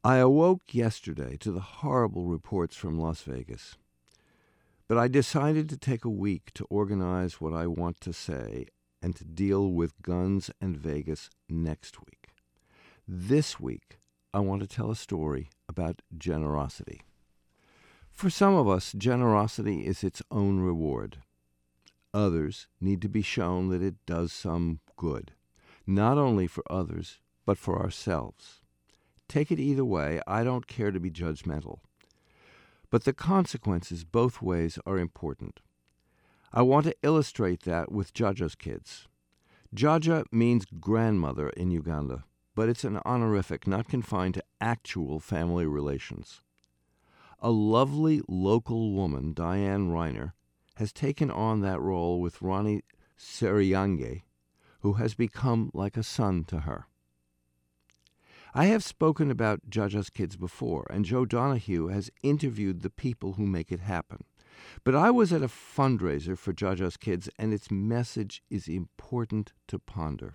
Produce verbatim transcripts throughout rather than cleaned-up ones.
I awoke yesterday to the horrible reports from Las Vegas, but I decided to take a week to organize what I want to say and to deal with guns and Vegas next week. This week, I want to tell a story about generosity. For some of us, generosity is its own reward. Others need to be shown that it does some good, not only for others, but for ourselves. Take it either way, I don't care to be judgmental. But the consequences both ways are important. I want to illustrate that with Jaja's kids. Jaja means grandmother in Uganda, but it's an honorific not confined to actual family relations. A lovely local woman, Diane Reiner, has taken on that role with Ronnie Seriange, who has become like a son to her. I have spoken about Jaja's kids before, and Joe Donahue has interviewed the people who make it happen. But I was at a fundraiser for Jaja's kids, and its message is important to ponder.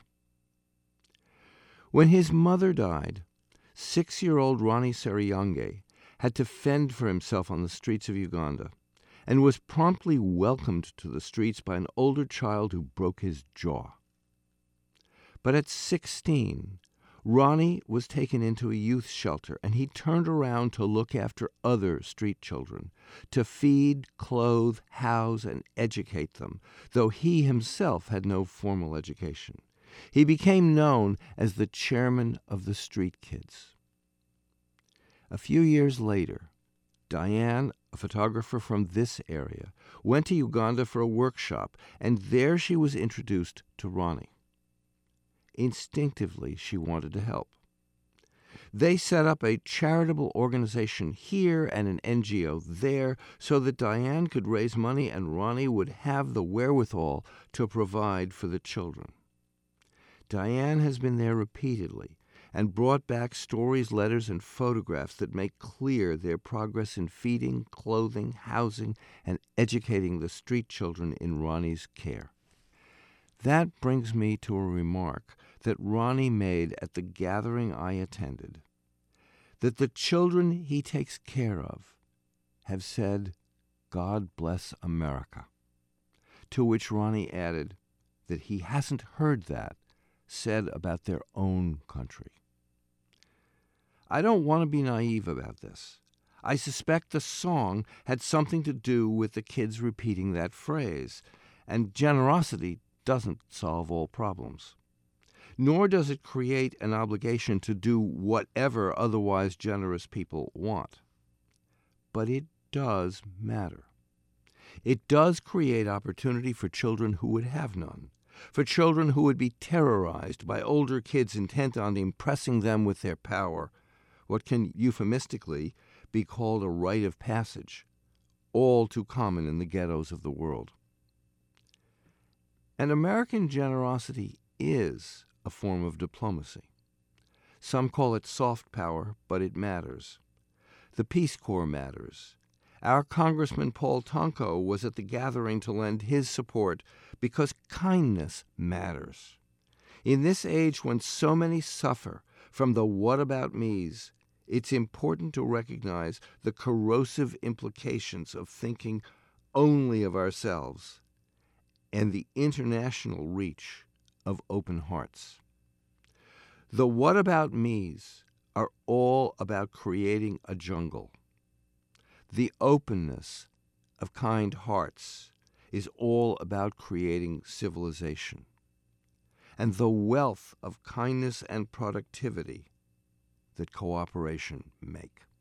When his mother died, six-year-old Ronnie Seriange had to fend for himself on the streets of Uganda, and was promptly welcomed to the streets by an older child who broke his jaw. But at sixteen, Ronnie was taken into a youth shelter, and he turned around to look after other street children, to feed, clothe, house, and educate them, though he himself had no formal education. He became known as the chairman of the street kids. A few years later, Diane, a photographer from this area, went to Uganda for a workshop, and there she was introduced to Ronnie. Instinctively, she wanted to help. They set up a charitable organization here and an N G O there so that Diane could raise money and Ronnie would have the wherewithal to provide for the children. Diane has been there repeatedly and brought back stories, letters, and photographs that make clear their progress in feeding, clothing, housing, and educating the street children in Ronnie's care. That brings me to a remark that Ronnie made at the gathering I attended, that the children he takes care of have said, "God bless America," to which Ronnie added that he hasn't heard that said about their own country. I don't want to be naive about this. I suspect the song had something to do with the kids repeating that phrase, and generosity doesn't solve all problems. Nor does it create an obligation to do whatever otherwise generous people want. But it does matter. It does create opportunity for children who would have none, for children who would be terrorized by older kids intent on impressing them with their power, what can euphemistically be called a rite of passage, all too common in the ghettos of the world. And American generosity is a form of diplomacy. Some call it soft power, but it matters. The Peace Corps matters. Our Congressman Paul Tonko was at the gathering to lend his support because kindness matters. In this age when so many suffer from the what about me's, it's important to recognize the corrosive implications of thinking only of ourselves and the international reach of open hearts. The what about me's are all about creating a jungle. The openness of kind hearts is all about creating civilization. And the wealth of kindness and productivity that cooperation make.